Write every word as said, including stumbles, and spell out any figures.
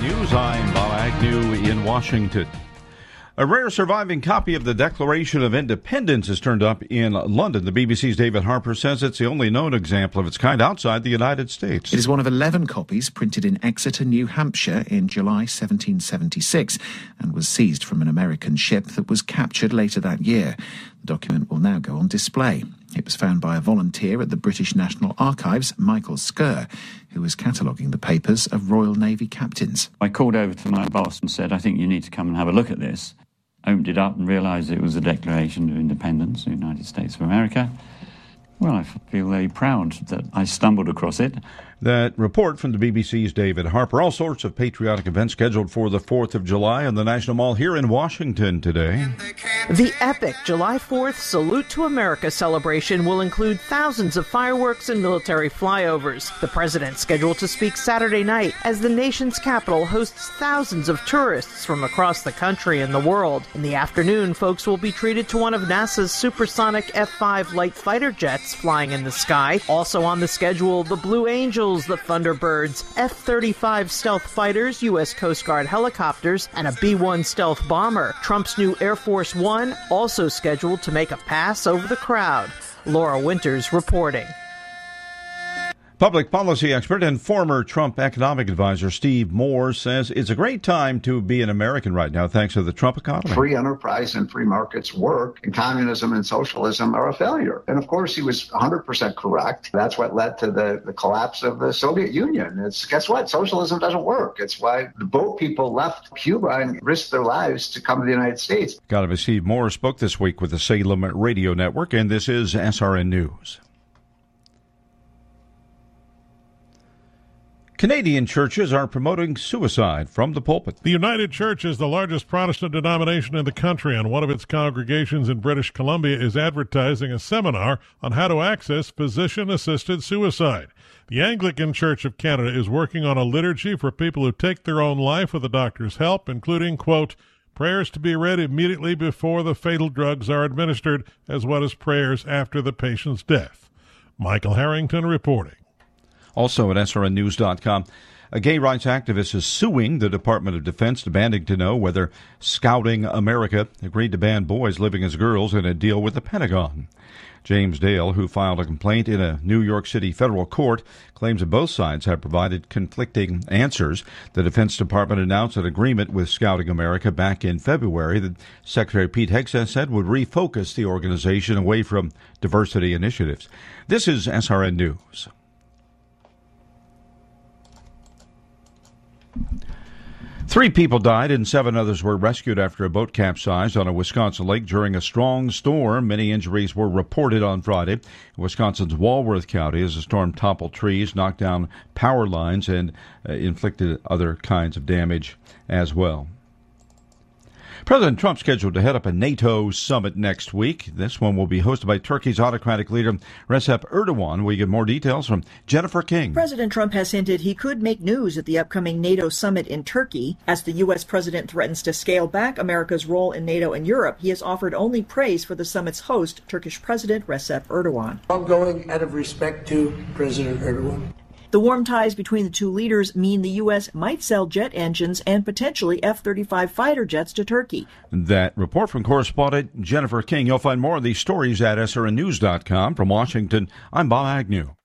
News. I'm Bob Agnew in Washington. A rare surviving copy of the Declaration of Independence has turned up in London. The B B C's David Harper says it's the only known example of its kind outside the United States. It is one of eleven copies printed in Exeter, New Hampshire in July seventeen seventy-six and was seized from an American ship that was captured later that year. The document will now go on display. It was found by a volunteer at the British National Archives, Michael Skerr, who was cataloguing the papers of Royal Navy captains. I called over to my boss and said, I think you need to come and have a look at this. Opened it up and realised it was the Declaration of Independence of the United States of America. Well, I feel very proud that I stumbled across it. That report from the B B C's David Harper. All sorts of patriotic events scheduled for the fourth of July on the National Mall here in Washington today. The epic July fourth Salute to America celebration will include thousands of fireworks and military flyovers. The president scheduled to speak Saturday night as the nation's capital hosts thousands of tourists from across the country and the world. In the afternoon, folks will be treated to one of NASA's supersonic F five light fighter jets flying in the sky. Also on the schedule, the Blue Angels, the Thunderbirds, F thirty-five stealth fighters, U S Coast Guard helicopters, and a B one stealth bomber. Trump's new Air Force One also scheduled to make a pass over the crowd. Laura Winters reporting. Public policy expert and former Trump economic advisor Steve Moore says it's a great time to be an American right now thanks to the Trump economy. Free enterprise and free markets work, and communism and socialism are a failure. And of course, he was one hundred percent correct. That's what led to the, the collapse of the Soviet Union. It's, guess what? Socialism doesn't work. It's why the boat people left Cuba and risked their lives to come to the United States. Economist Steve Moore spoke this week with the Salem Radio Network, and this is S R N News. Canadian churches are promoting suicide from the pulpit. The United Church is the largest Protestant denomination in the country, and one of its congregations in British Columbia is advertising a seminar on how to access physician-assisted suicide. The Anglican Church of Canada is working on a liturgy for people who take their own life with a doctor's help, including, quote, prayers to be read immediately before the fatal drugs are administered, as well as prayers after the patient's death. Michael Harrington reporting. Also at S R N news dot com, a gay rights activist is suing the Department of Defense, demanding to know whether Scouting America agreed to ban boys living as girls in a deal with the Pentagon. James Dale, who filed a complaint in a New York City federal court, claims that both sides have provided conflicting answers. The Defense Department announced an agreement with Scouting America back in February that Secretary Pete Hegseth said would refocus the organization away from diversity initiatives. This is S R N News. Three people died and seven others were rescued after a boat capsized on a Wisconsin lake during a strong storm. Many injuries were reported on Friday in Wisconsin's Walworth County as the storm toppled trees, knocked down power lines, and uh, inflicted other kinds of damage as well. President Trump scheduled to head up a NATO summit next week. This one will be hosted by Turkey's autocratic leader Recep Erdogan. We get more details from Jennifer King. President Trump has hinted he could make news at the upcoming NATO summit in Turkey. As the U S president threatens to scale back America's role in NATO and Europe, he has offered only praise for the summit's host, Turkish President Recep Erdogan. I'm going out of respect to President Erdogan. The warm ties between the two leaders mean the U S might sell jet engines and potentially F thirty-five fighter jets to Turkey. That report from correspondent Jennifer King. You'll find more of these stories at S R N news dot com. From Washington, I'm Bob Agnew.